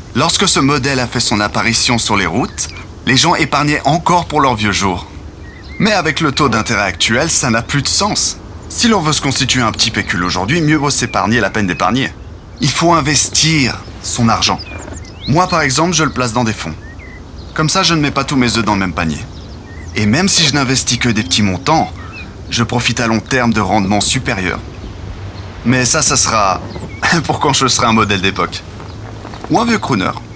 Lorsque ce modèle a fait son apparition sur les routes, les gens épargnaient encore pour leurs vieux jours. Mais avec le taux d'intérêt actuel, ça n'a plus de sens. Si l'on veut se constituer un petit pécule aujourd'hui, mieux vaut s'épargner la peine d'épargner. Il faut investir son argent. Moi, par exemple, je le place dans des fonds. Comme ça, je ne mets pas tous mes œufs dans le même panier. Et même si je n'investis que des petits montants, je profite à long terme de rendements supérieurs. Mais ça sera pour quand je serai un modèle d'époque. Ou un vieux crooner.